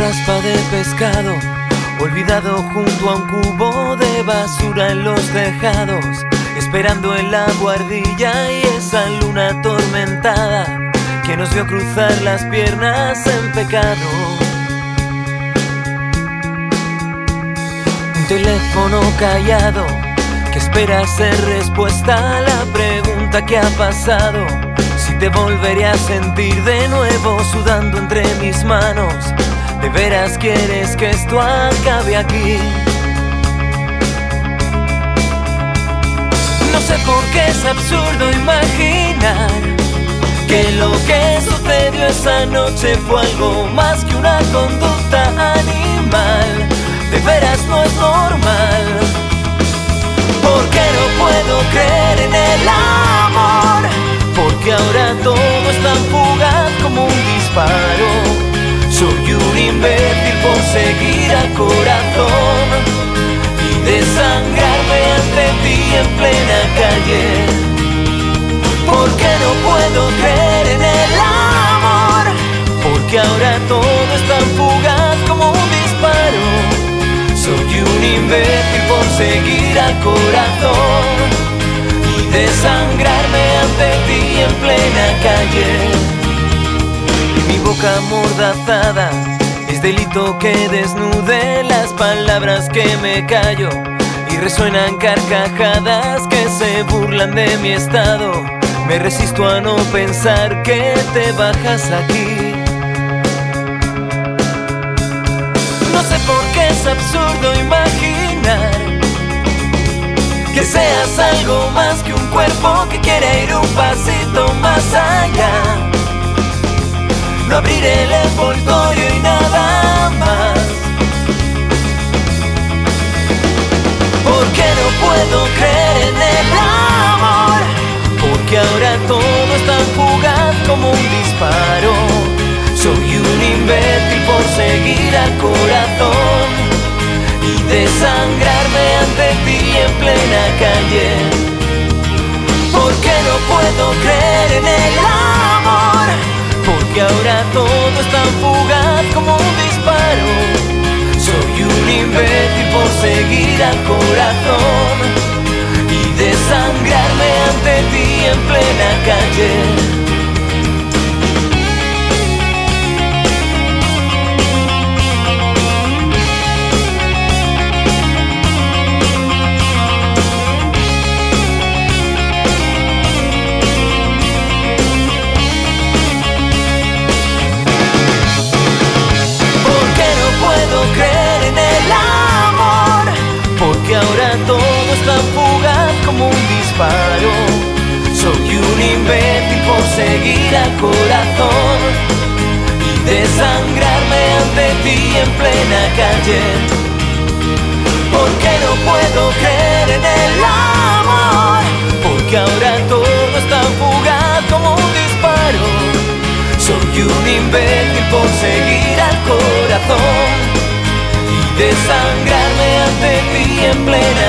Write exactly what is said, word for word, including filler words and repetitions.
raspa de pescado, olvidado junto a un cubo de basura en los tejados, esperando en la buhardilla y esa luna atormentada que nos vio cruzar las piernas en pecado. Un teléfono callado que espera ser respuesta a la pregunta que ha pasado. Si te volveré a sentir de nuevo sudando entre mis manos, ¿de veras quieres que esto acabe aquí? No sé por qué es absurdo imaginar que lo que sucedió esa noche fue algo más que una conducta animal. De veras no es normal. ¿Por qué no puedo creer en el amor? Porque ahora todo es tan fugaz como un disparo. Soy un imbécil por seguir al corazón y desangrarme ante ti en plena calle. ¿Por qué no puedo creer en el amor? Porque ahora todo es tan fugaz como un disparo. Soy un imbécil por seguir al corazón y desangrarme ante ti en plena calle. Y mi boca amordazada es delito que desnude las palabras que me callo, y resuenan carcajadas que se burlan de mi estado. Me resisto a no pensar que te bajas aquí. No sé por qué es absurdo imaginar que seas algo más que un cuerpo que quiere ir un pasito más allá. No abriré el envoltorio y nada más. ¿Por qué no puedo creer en el amor? Porque ahora todo es tan fugaz como un disparo. Soy un imbécil por seguir al corazón y desangrarme ante ti en plena calle. ¿Por qué no puedo creer en el amor? Porque ahora todo es tan fugaz como un disparo. Soy un imbécil por seguir al corazón y desangrarme ante ti en plena calle. Ahora todo es tan fugaz como un disparo. Soy un imbécil por seguir al corazón y desangrarme ante ti en plena calle. ¿Por qué no puedo creer en el amor? Porque ahora todo es tan fugaz como un disparo. Soy un imbécil por seguir al corazón y desangrarme ante ti en plena